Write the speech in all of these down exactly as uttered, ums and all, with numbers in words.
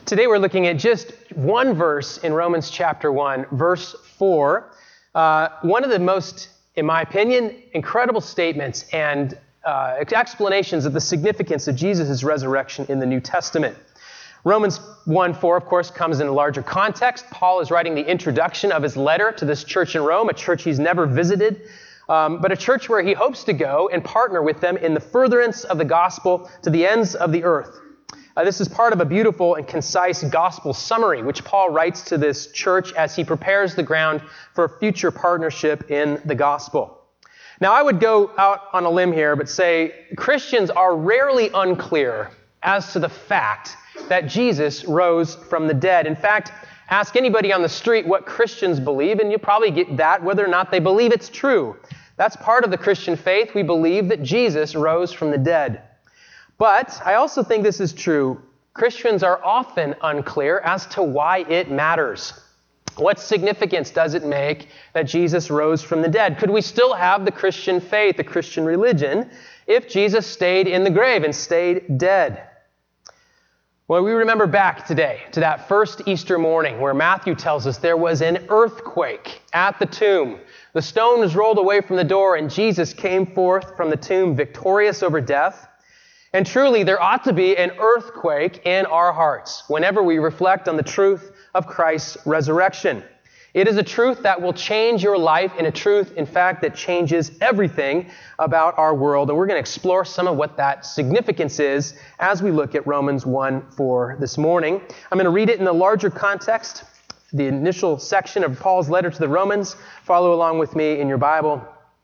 Today we're looking at just one verse in Romans chapter one, verse four. Uh, one of the most, in my opinion, incredible statements and uh, explanations of the significance of Jesus' resurrection in the New Testament. Romans one four, of course, comes in a larger context. Paul is writing the introduction of his letter to this church in Rome, a church he's never visited, um, but a church where he hopes to go and partner with them in the furtherance of the gospel to the ends of the earth. Uh, this is part of a beautiful and concise gospel summary, which Paul writes to this church as he prepares the ground for a future partnership in the gospel. Now, I would go out on a limb here, but say Christians are rarely unclear as to the fact that Jesus rose from the dead. In fact, ask anybody on the street what Christians believe, and you'll probably get that whether or not they believe it's true. That's part of the Christian faith. We believe that Jesus rose from the dead. But I also think this is true. Christians are often unclear as to why it matters. What significance does it make that Jesus rose from the dead? Could we still have the Christian faith, the Christian religion, if Jesus stayed in the grave and stayed dead? Well, we remember back today to that first Easter morning where Matthew tells us there was an earthquake at the tomb. The stone was rolled away from the door and Jesus came forth from the tomb victorious over death. And truly, there ought to be an earthquake in our hearts whenever we reflect on the truth of Christ's resurrection. It is a truth that will change your life and a truth, in fact, that changes everything about our world. And we're going to explore some of what that significance is as we look at Romans one four this morning. I'm going to read it in the larger context, the initial section of Paul's letter to the Romans. Follow along with me in your Bible.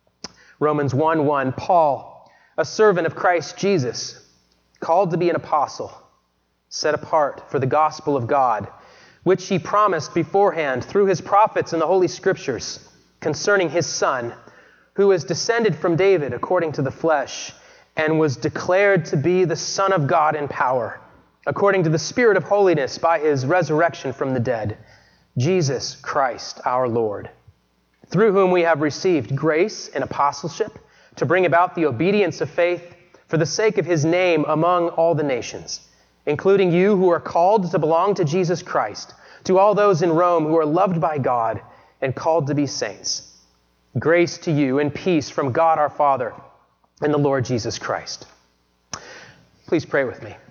Romans one one, Paul, a servant of Christ Jesus, called to be an apostle, set apart for the gospel of God, which he promised beforehand through his prophets in the Holy Scriptures concerning his Son, who was descended from David according to the flesh, and was declared to be the Son of God in power, according to the Spirit of holiness by his resurrection from the dead, Jesus Christ our Lord, through whom we have received grace and apostleship to bring about the obedience of faith for the sake of his name among all the nations, including you who are called to belong to Jesus Christ, to all those in Rome who are loved by God and called to be saints. Grace to you and peace from God our Father and the Lord Jesus Christ. Please pray with me.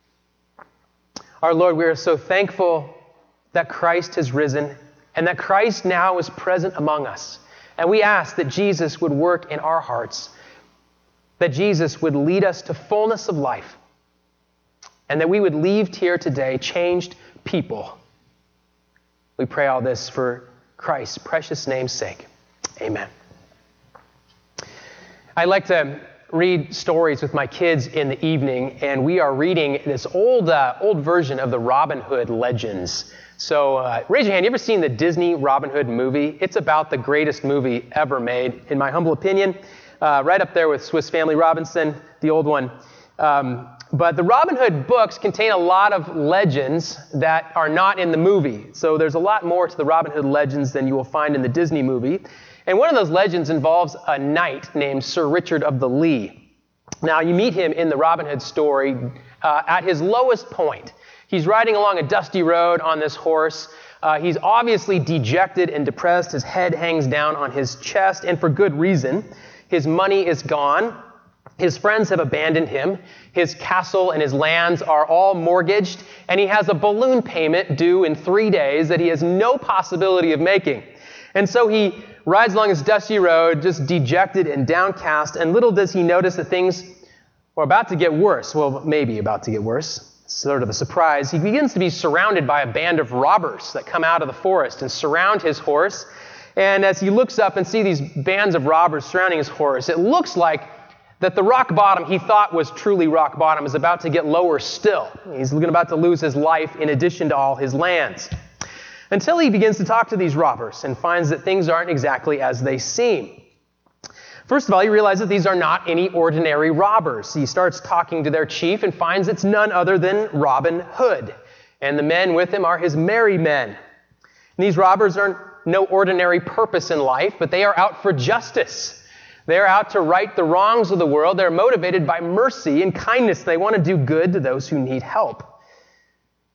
Our Lord, we are so thankful that Christ has risen and that Christ now is present among us. And we ask that Jesus would work in our hearts, that Jesus would lead us to fullness of life, and that we would leave here today changed people. We pray all this for Christ's precious name's sake. Amen. I like to read stories with my kids in the evening, and we are reading this old uh, old version of the Robin Hood legends. So uh, raise your hand. You ever seen the Disney Robin Hood movie? It's about the greatest movie ever made, in my humble opinion. Uh, right up there with Swiss Family Robinson, the old one. Um, but the Robin Hood books contain a lot of legends that are not in the movie. So there's a lot more to the Robin Hood legends than you will find in the Disney movie. And one of those legends involves a knight named Sir Richard of the Lee. Now, you meet him in the Robin Hood story uh, at his lowest point. He's riding along a dusty road on this horse. Uh, he's obviously dejected and depressed. His head hangs down on his chest, and for good reason. His money is gone. His friends have abandoned him. His castle and his lands are all mortgaged, and he has a balloon payment due in three days that he has no possibility of making. And so he rides along this dusty road, just dejected and downcast, and little does he notice that things are about to get worse. Well, maybe about to get worse. Sort of a surprise. He begins to be surrounded by a band of robbers that come out of the forest and surround his horse. And as he looks up and sees these bands of robbers surrounding his horse, it looks like that the rock bottom he thought was truly rock bottom is about to get lower still. He's about to lose his life in addition to all his lands. Until he begins to talk to these robbers and finds that things aren't exactly as they seem. First of all, he realizes that these are not any ordinary robbers. He starts talking to their chief and finds it's none other than Robin Hood. And the men with him are his merry men. And these robbers aren't no ordinary purpose in life, but they are out for justice. They're out to right the wrongs of the world. They're motivated by mercy and kindness. They want to do good to those who need help.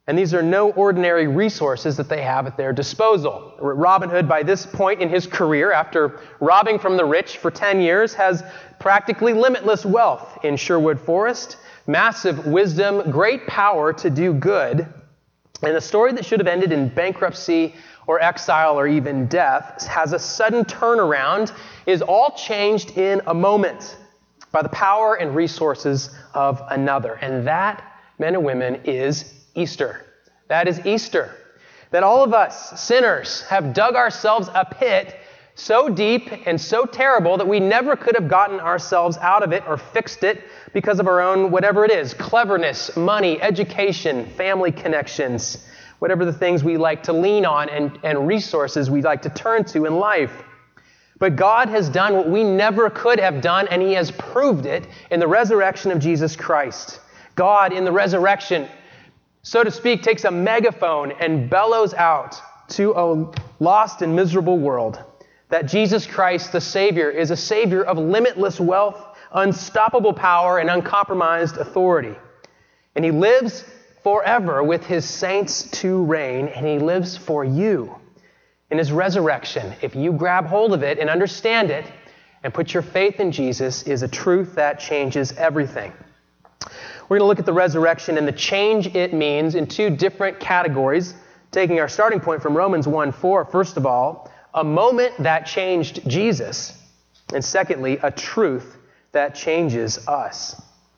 And these are no ordinary resources that they have at their disposal. Robin Hood, by this point in his career, after robbing from the rich for ten years, has practically limitless wealth in Sherwood Forest, massive wisdom, great power to do good. And a story that should have ended in bankruptcy or exile or even death has a sudden turnaround, is all changed in a moment by the power and resources of another. And that, men and women, is Easter. That is Easter. That all of us sinners have dug ourselves a pit so deep and so terrible that we never could have gotten ourselves out of it or fixed it because of our own, whatever it is, cleverness, money, education, family connections, whatever the things we like to lean on and, and resources we like to turn to in life. But God has done what we never could have done, and He has proved it in the resurrection of Jesus Christ. God, in the resurrection, so to speak, takes a megaphone and bellows out to a lost and miserable world that Jesus Christ, the Savior, is a Savior of limitless wealth, unstoppable power, and uncompromised authority. And He lives forever with His saints to reign, and He lives for you in His resurrection. If you grab hold of it and understand it and put your faith in Jesus, is a truth that changes everything. We're going to look at the resurrection and the change it means in two different categories, taking our starting point from Romans one four. First of all, a moment that changed Jesus, and secondly, a truth that changes us.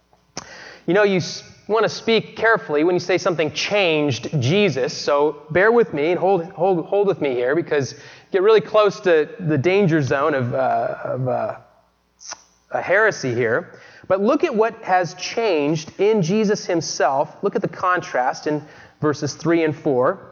You know, you want to speak carefully when you say something changed Jesus, so bear with me and hold hold hold with me here, because you get really close to the danger zone of, uh, of uh, a heresy here. But look at what has changed in Jesus Himself. Look at the contrast in verses three and four.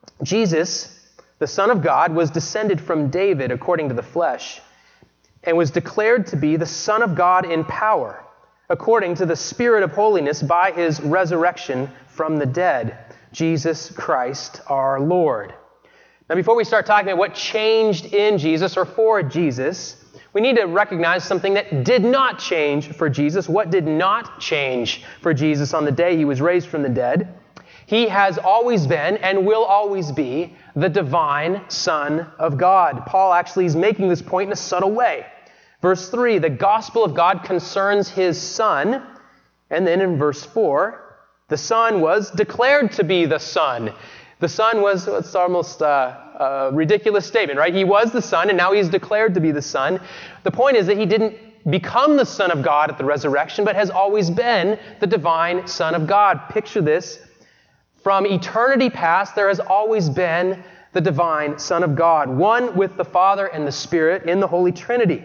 Jesus, the Son of God, was descended from David according to the flesh, and was declared to be the Son of God in power, according to the Spirit of holiness by His resurrection from the dead, Jesus Christ our Lord. Now, before we start talking about what changed in Jesus or for Jesus, we need to recognize something that did not change for Jesus. What did not change for Jesus on the day He was raised from the dead? He has always been and will always be the divine Son of God. Paul actually is making this point in a subtle way. Verse three, the gospel of God concerns His Son. And then in verse four, the Son was declared to be the Son. The Son was, it's almost a, a ridiculous statement, right? He was the Son, and now He's declared to be the Son. The point is that He didn't become the Son of God at the resurrection, but has always been the divine Son of God. Picture this. From eternity past, there has always been the divine Son of God, one with the Father and the Spirit in the Holy Trinity.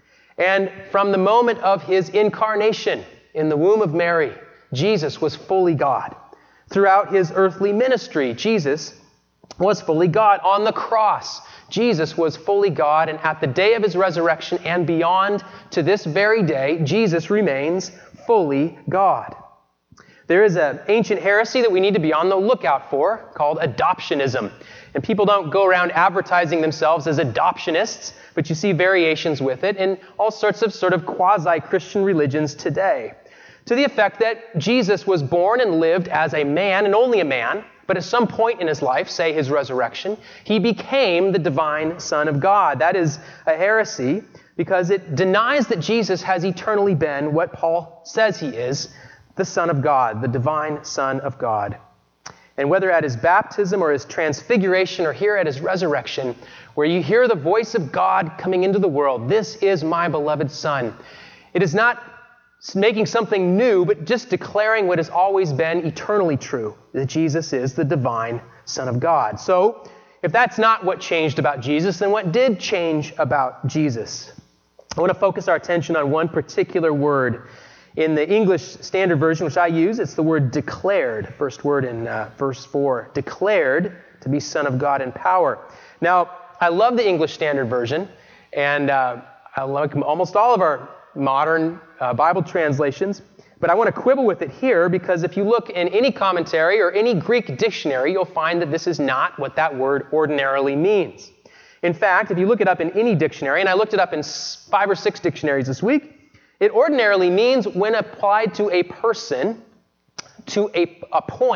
And from the moment of His incarnation in the womb of Mary, Jesus was fully God. Throughout His earthly ministry, Jesus was fully God. On the cross, Jesus was fully God. And at the day of His resurrection and beyond to this very day, Jesus remains fully God. There is an ancient heresy that we need to be on the lookout for called adoptionism. And people don't go around advertising themselves as adoptionists, but you see variations with it in all sorts of sort of quasi-Christian religions today. To the effect that Jesus was born and lived as a man, and only a man, but at some point in His life, say His resurrection, He became the divine Son of God. That is a heresy because it denies that Jesus has eternally been what Paul says He is, the Son of God, the divine Son of God. And whether at His baptism or His transfiguration or here at His resurrection, where you hear the voice of God coming into the world, this is my beloved Son. It is not making something new, but just declaring what has always been eternally true, that Jesus is the divine Son of God. So, if that's not what changed about Jesus, then what did change about Jesus? I want to focus our attention on one particular word. In the English Standard Version, which I use, it's the word declared. First word in uh, verse four. Declared to be Son of God in power. Now, I love the English Standard Version, and uh, I like almost all of our modern uh, Bible translations, but I want to quibble with it here because if you look in any commentary or any Greek dictionary, you'll find that this is not what that word ordinarily means. In fact, if you look it up in any dictionary, and I looked it up in five or six dictionaries this week, it ordinarily means when applied to a person, to a, a point,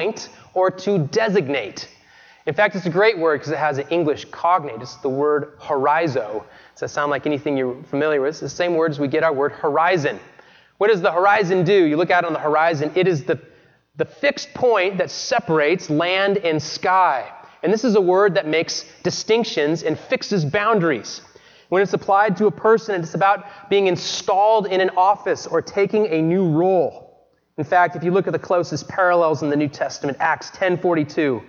or to designate. In fact, it's a great word because it has an English cognate. It's the word horizo. Does that sound like anything you're familiar with? It's the same word as we get our word horizon. What does the horizon do? You look out on the horizon, it is the, the fixed point that separates land and sky. And this is a word that makes distinctions and fixes boundaries. When it's applied to a person, it's about being installed in an office or taking a new role. In fact, if you look at the closest parallels in the New Testament, Acts ten forty-two,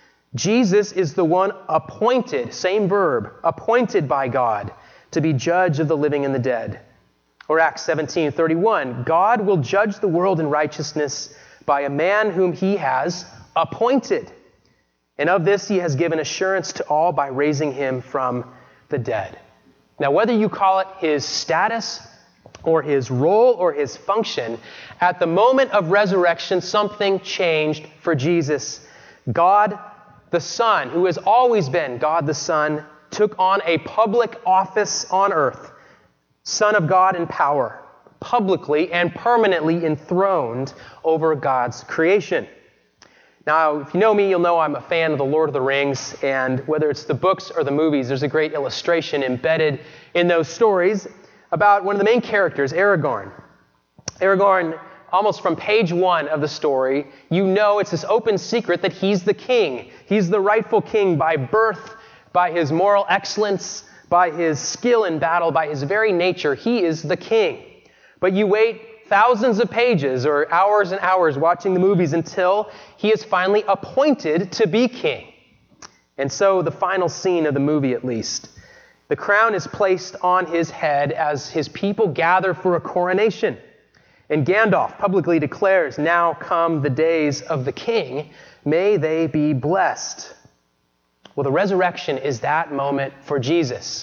Jesus is the one appointed, same verb, appointed by God to be judge of the living and the dead. Or Acts seventeen thirty-one, God will judge the world in righteousness by a man whom he has appointed. And of this he has given assurance to all by raising him from the dead. Now, whether you call it his status or his role or his function, at the moment of resurrection, something changed for Jesus. God the Son, who has always been God the Son, took on a public office on earth, Son of God in power, publicly and permanently enthroned over God's creation. Now, if you know me, you'll know I'm a fan of The Lord of the Rings, and whether it's the books or the movies, there's a great illustration embedded in those stories about one of the main characters, Aragorn. Aragorn, almost from page one of the story, you know it's this open secret that he's the king. He's the rightful king by birth, by his moral excellence, by his skill in battle, by his very nature. He is the king. But you wait thousands of pages or hours and hours watching the movies until he is finally appointed to be king. And so the final scene of the movie, at least, the crown is placed on his head as his people gather for a coronation. And Gandalf publicly declares, "Now come the days of the king. May they be blessed." Well, the resurrection is that moment for Jesus.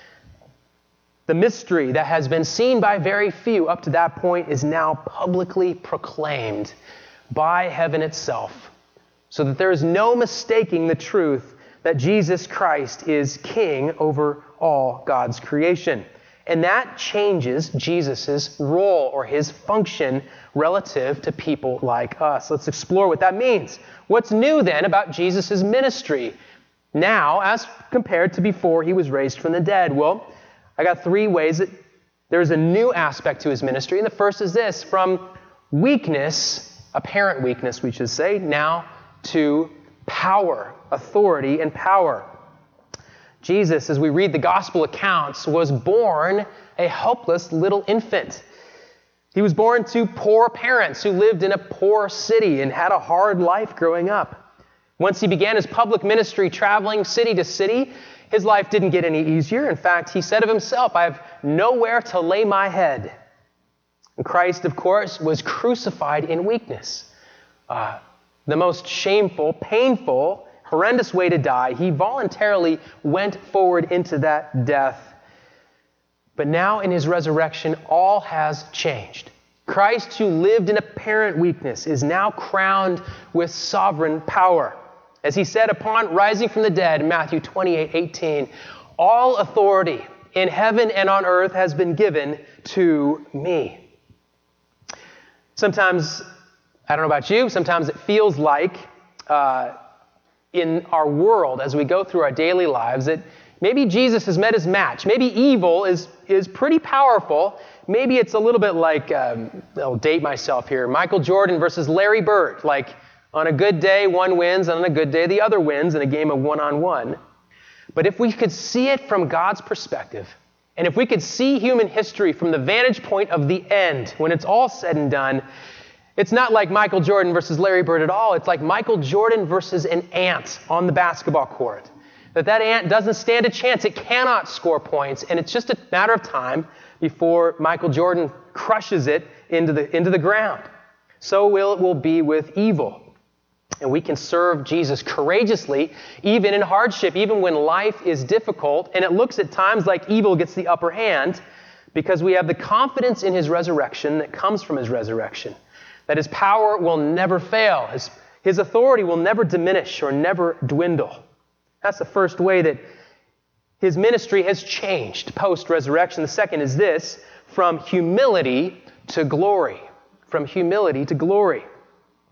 The mystery that has been seen by very few up to that point is now publicly proclaimed by heaven itself, so that there is no mistaking the truth that Jesus Christ is king over all God's creation. And that changes Jesus' role or his function relative to people like us. Let's explore what that means. What's new then about Jesus' ministry now as compared to before he was raised from the dead? Well, I got three ways that there's a new aspect to his ministry. And the first is this: from weakness, apparent weakness we should say, now to power, authority and power. Jesus, as we read the gospel accounts, was born a helpless little infant. He was born to poor parents who lived in a poor city and had a hard life growing up. Once he began his public ministry traveling city to city, his life didn't get any easier. In fact, he said of himself, "I have nowhere to lay my head." And Christ, of course, was crucified in weakness. Uh, the most shameful, painful, horrendous way to die. He voluntarily went forward into that death. But now in his resurrection, all has changed. Christ, who lived in apparent weakness, is now crowned with sovereign power. As he said upon rising from the dead in Matthew twenty-eight eighteen, "All authority in heaven and on earth has been given to me." Sometimes, I don't know about you, sometimes it feels like uh, in our world as we go through our daily lives that maybe Jesus has met his match. Maybe evil is, is pretty powerful. Maybe it's a little bit like, um, I'll date myself here, Michael Jordan versus Larry Bird. Like, on a good day, one wins, and on a good day, the other wins in a game of one-on-one. But if we could see it from God's perspective, and if we could see human history from the vantage point of the end, when it's all said and done, it's not like Michael Jordan versus Larry Bird at all. It's like Michael Jordan versus an ant on the basketball court. That that ant doesn't stand a chance. It cannot score points, and it's just a matter of time before Michael Jordan crushes it into the, into the ground. So will it will be with evil. And we can serve Jesus courageously, even in hardship, even when life is difficult. And it looks at times like evil gets the upper hand because we have the confidence in his resurrection that comes from his resurrection. That his power will never fail. His, his authority will never diminish or never dwindle. That's the first way that his ministry has changed post-resurrection. The second is this: from humility to glory. From humility to glory.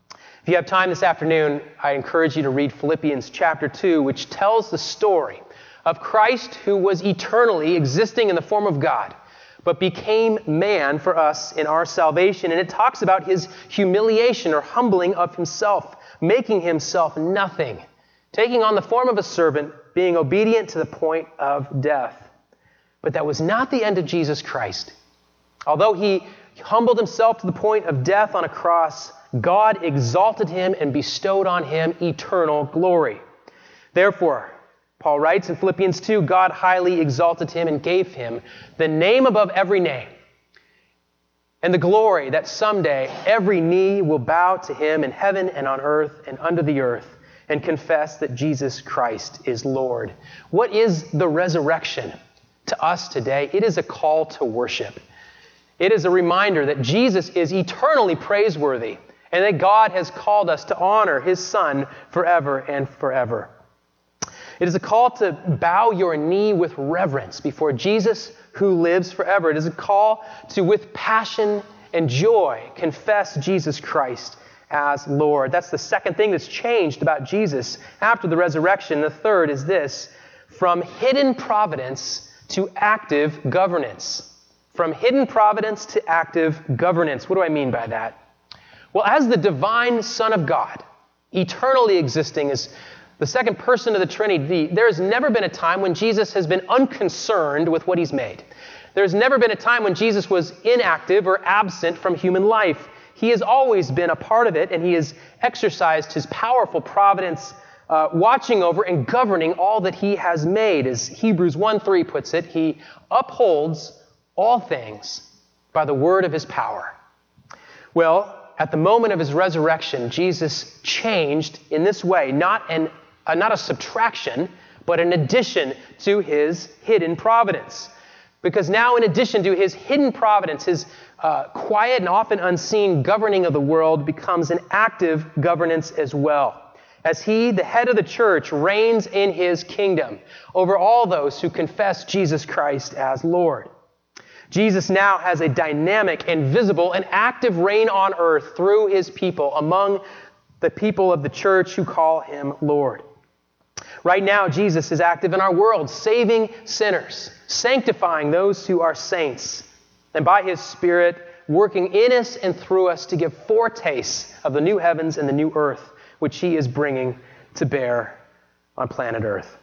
If you have time this afternoon, I encourage you to read Philippians chapter two, which tells the story of Christ who was eternally existing in the form of God, but became man for us in our salvation. And it talks about his humiliation or humbling of himself, making himself nothing, taking on the form of a servant, being obedient to the point of death. But that was not the end of Jesus Christ. Although he humbled himself to the point of death on a cross, God exalted him and bestowed on him eternal glory. Therefore, Paul writes in Philippians two, God highly exalted him and gave him the name above every name, and the glory that someday every knee will bow to him in heaven and on earth and under the earth, and confess that Jesus Christ is Lord. What is the resurrection to us today? It is a call to worship. It is a reminder that Jesus is eternally praiseworthy and that God has called us to honor his Son forever and forever. It is a call to bow your knee with reverence before Jesus who lives forever. It is a call to, with passion and joy, confess Jesus Christ as Lord. That's the second thing that's changed about Jesus after the resurrection. The third is this: from hidden providence to active governance. From hidden providence to active governance. What do I mean by that? Well, as the divine Son of God, eternally existing as the second person of the Trinity, there has never been a time when Jesus has been unconcerned with what he's made. There's never been a time when Jesus was inactive or absent from human life. He has always been a part of it, and he has exercised his powerful providence, uh, watching over and governing all that he has made. As Hebrews one three puts it, he upholds all things by the word of his power. Well, at the moment of his resurrection, Jesus changed in this way, not an Uh, not a subtraction, but an addition to his hidden providence. Because now, in addition to his hidden providence, his uh, quiet and often unseen governing of the world becomes an active governance as well. As he, the head of the church, reigns in his kingdom over all those who confess Jesus Christ as Lord. Jesus now has a dynamic and visible and active reign on earth through his people, among the people of the church who call him Lord. Right now, Jesus is active in our world, saving sinners, sanctifying those who are saints, and by his Spirit, working in us and through us to give foretastes of the new heavens and the new earth, which he is bringing to bear on planet Earth.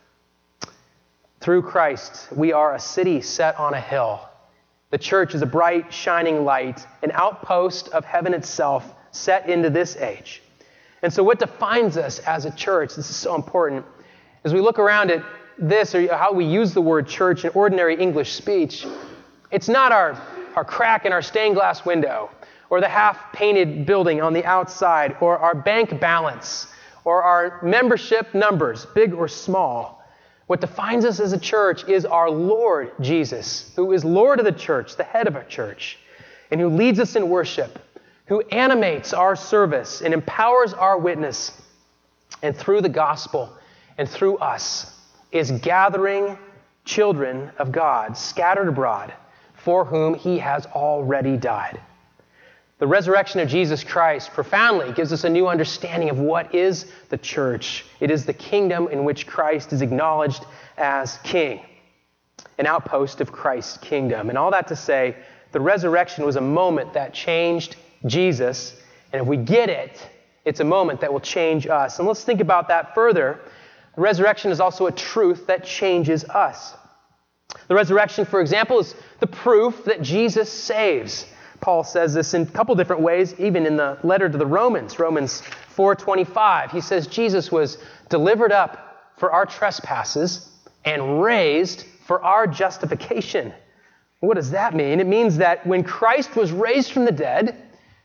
Through Christ, we are a city set on a hill. The church is a bright, shining light, an outpost of heaven itself set into this age. And so what defines us as a church, this is so important, as we look around at this, or how we use the word church in ordinary English speech, it's not our, our crack in our stained glass window, or the half-painted building on the outside, or our bank balance, or our membership numbers, big or small. What defines us as a church is our Lord Jesus, who is Lord of the church, the head of our church, and who leads us in worship, who animates our service and empowers our witness, and through the gospel and through us is gathering children of God scattered abroad, for whom he has already died. The resurrection of Jesus Christ profoundly gives us a new understanding of what is the church. It is the kingdom in which Christ is acknowledged as king, an outpost of Christ's kingdom. And all that to say, the resurrection was a moment that changed Jesus, and if we get it, it's a moment that will change us. And let's think about that further. The resurrection is also a truth that changes us. The resurrection, for example, is the proof that Jesus saves. Paul says this in a couple different ways, even in the letter to the Romans, Romans four twenty-five. He says Jesus was delivered up for our trespasses and raised for our justification. What does that mean? It means that when Christ was raised from the dead,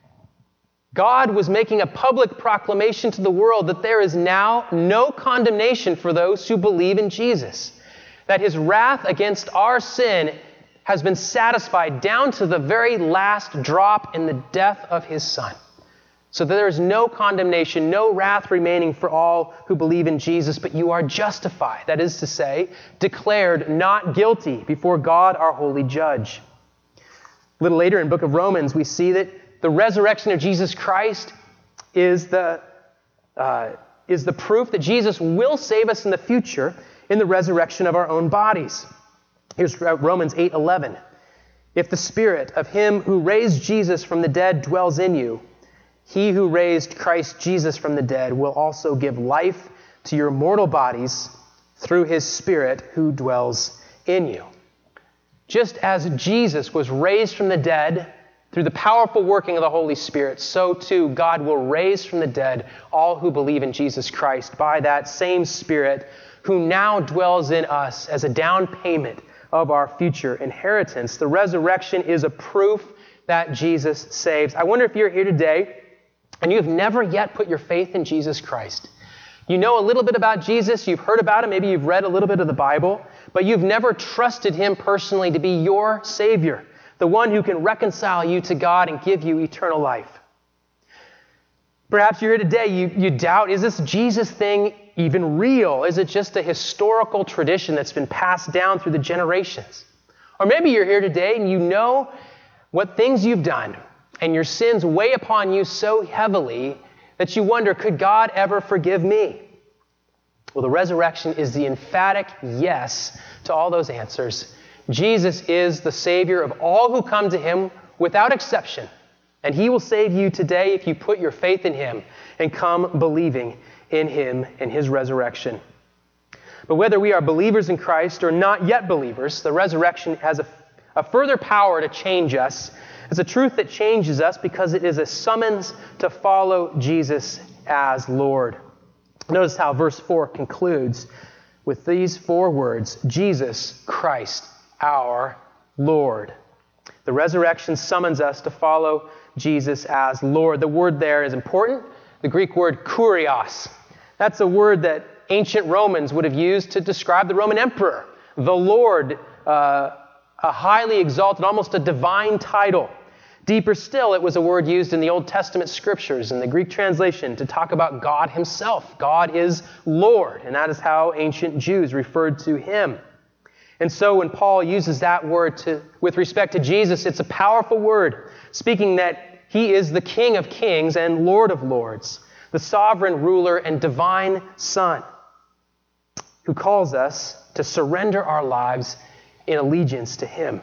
God was making a public proclamation to the world that there is now no condemnation for those who believe in Jesus. That his wrath against our sin has been satisfied down to the very last drop in the death of his Son. So that there is no condemnation, no wrath remaining for all who believe in Jesus, but you are justified. That is to say, declared not guilty before God, our holy judge. A little later in the book of Romans, we see that the resurrection of Jesus Christ is the, uh, is the proof that Jesus will save us in the future in the resurrection of our own bodies. Here's Romans eight eleven. If the Spirit of him who raised Jesus from the dead dwells in you, he who raised Christ Jesus from the dead will also give life to your mortal bodies through his Spirit who dwells in you. Just as Jesus was raised from the dead through the powerful working of the Holy Spirit, so too God will raise from the dead all who believe in Jesus Christ by that same Spirit who now dwells in us as a down payment of our future inheritance. The resurrection is a proof that Jesus saves. I wonder if you're here today and you have never yet put your faith in Jesus Christ. You know a little bit about Jesus, you've heard about him, maybe you've read a little bit of the Bible, but you've never trusted him personally to be your Savior, the one who can reconcile you to God and give you eternal life. Perhaps you're here today, you, you doubt, is this Jesus thing even real? Is it just a historical tradition that's been passed down through the generations? Or maybe you're here today and you know what things you've done, and your sins weigh upon you so heavily that you wonder, could God ever forgive me? Well, the resurrection is the emphatic yes to all those answers. Jesus is the Savior of all who come to him without exception. And he will save you today if you put your faith in him and come believing in him and his resurrection. But whether we are believers in Christ or not yet believers, the resurrection has a, a further power to change us. It's a truth that changes us because it is a summons to follow Jesus as Lord. Notice how verse four concludes with these four words, Jesus Christ, our Lord. The resurrection summons us to follow Jesus as Lord. The word there is important. The Greek word kurios. That's a word that ancient Romans would have used to describe the Roman emperor, the Lord, uh, a highly exalted, almost a divine title. Deeper still, it was a word used in the Old Testament scriptures in the Greek translation to talk about God himself. God is Lord, and that is how ancient Jews referred to him. And so when Paul uses that word to, with respect to Jesus, it's a powerful word, speaking that he is the King of kings and Lord of lords, the sovereign ruler and divine Son, who calls us to surrender our lives in allegiance to him.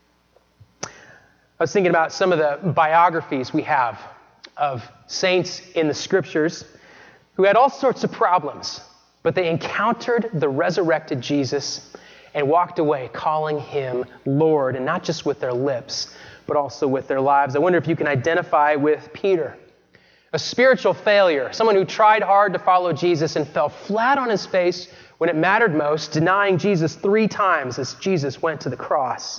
I was thinking about some of the biographies we have of saints in the scriptures who had all sorts of problems, but they encountered the resurrected Jesus and walked away calling him Lord, and not just with their lips, but also with their lives. I wonder if you can identify with Peter, a spiritual failure, someone who tried hard to follow Jesus and fell flat on his face when it mattered most, denying Jesus three times as Jesus went to the cross.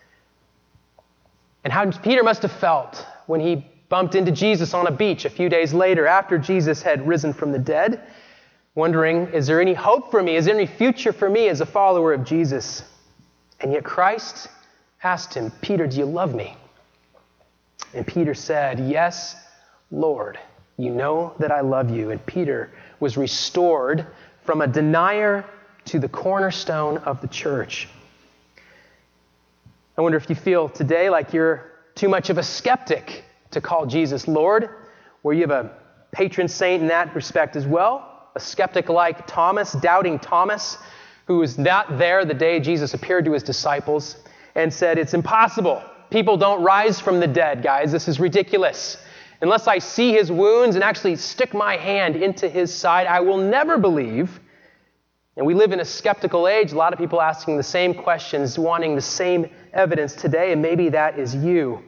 And how Peter must have felt when he bumped into Jesus on a beach a few days later after Jesus had risen from the dead, wondering, is there any hope for me? Is there any future for me as a follower of Jesus? And yet Christ asked him, Peter, do you love me? And Peter said, yes, Lord, you know that I love you. And Peter was restored from a denier to the cornerstone of the church. I wonder if you feel today like you're too much of a skeptic to call Jesus Lord, or you have a patron saint in that respect as well, a skeptic like Thomas, doubting Thomas, who was not there the day Jesus appeared to his disciples and said, it's impossible. People don't rise from the dead, guys. This is ridiculous. Unless I see his wounds and actually stick my hand into his side, I will never believe. And we live in a skeptical age, a lot of people asking the same questions, wanting the same evidence today, and maybe that is you.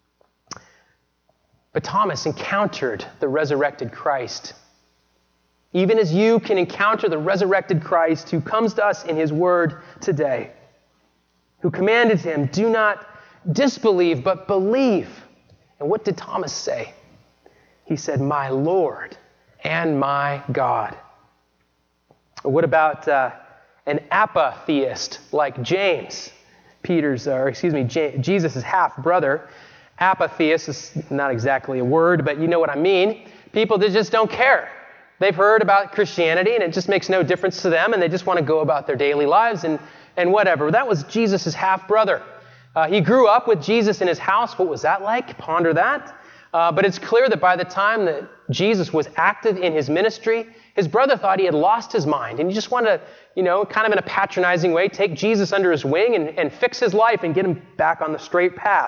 But Thomas encountered the resurrected Christ. Even as you can encounter the resurrected Christ who comes to us in his word today, who commanded him, do not disbelieve, but believe. And what did Thomas say? He said, my Lord and my God. Or what about uh, an apatheist like James, Peter's, or excuse me, J- Jesus' half-brother? Apatheist is not exactly a word, but you know what I mean. People that just don't care. They've heard about Christianity, and it just makes no difference to them, and they just want to go about their daily lives and, and whatever. That was Jesus' half-brother. Uh, he grew up with Jesus in his house. What was that like? Ponder that. Uh, but it's clear that by the time that Jesus was active in his ministry, his brother thought he had lost his mind. And he just wanted to, you know, kind of in a patronizing way, take Jesus under his wing and, and fix his life and get him back on the straight path.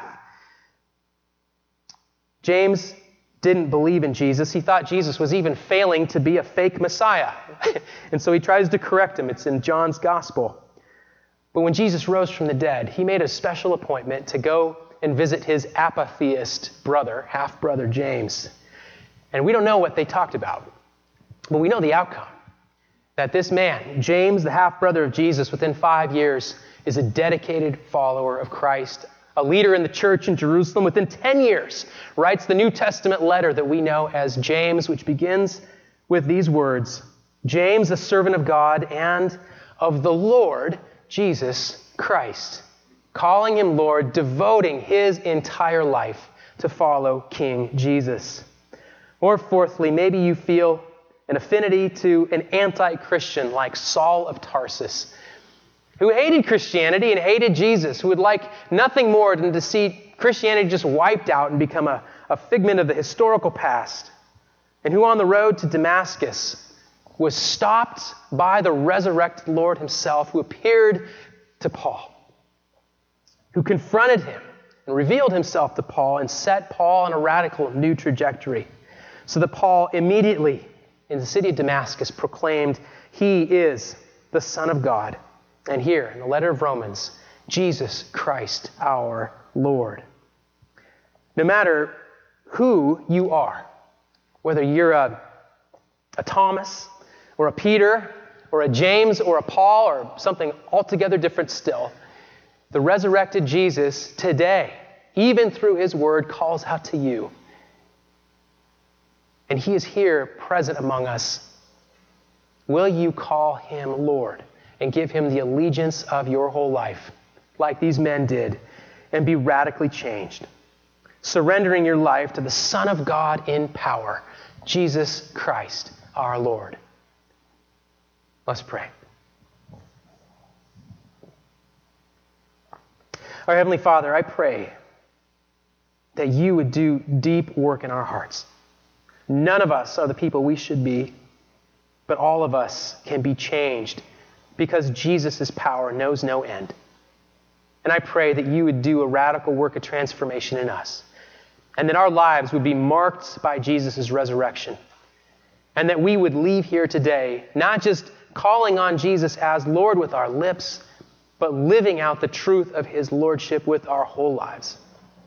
James didn't believe in Jesus. He thought Jesus was even failing to be a fake Messiah. And so he tries to correct him. It's in John's gospel. But when Jesus rose from the dead, he made a special appointment to go and visit his apatheist brother, half-brother James. And we don't know what they talked about, but we know the outcome. That this man, James, the half-brother of Jesus, within five years, is a dedicated follower of Christ, a leader in the church in Jerusalem. Within ten years, writes the New Testament letter that we know as James, which begins with these words, James, a servant of God and of the Lord Jesus Christ, calling him Lord, devoting his entire life to follow King Jesus. Or fourthly, maybe you feel an affinity to an anti-Christian like Saul of Tarsus, who hated Christianity and hated Jesus, who would like nothing more than to see Christianity just wiped out and become a, a figment of the historical past, and who on the road to Damascus was stopped by the resurrected Lord himself, who appeared to Paul, who confronted him and revealed himself to Paul and set Paul on a radical new trajectory, so that Paul immediately in the city of Damascus proclaimed, he is the Son of God. And here in the letter of Romans, Jesus Christ our Lord. No matter who you are, whether you're a, a Thomas or a Peter or a James or a Paul or something altogether different still, the resurrected Jesus today, even through his word, calls out to you. And he is here present among us. Will you call him Lord and give him the allegiance of your whole life, like these men did, and be radically changed, surrendering your life to the Son of God in power, Jesus Christ our Lord? Let's pray. Our Heavenly Father, I pray that you would do deep work in our hearts. None of us are the people we should be, but all of us can be changed because Jesus' power knows no end. And I pray that you would do a radical work of transformation in us, and that our lives would be marked by Jesus' resurrection, and that we would leave here today not just calling on Jesus as Lord with our lips, but living out the truth of his lordship with our whole lives.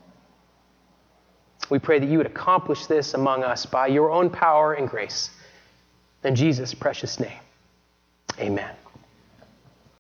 We pray that you would accomplish this among us by your own power and grace. In Jesus' precious name, amen.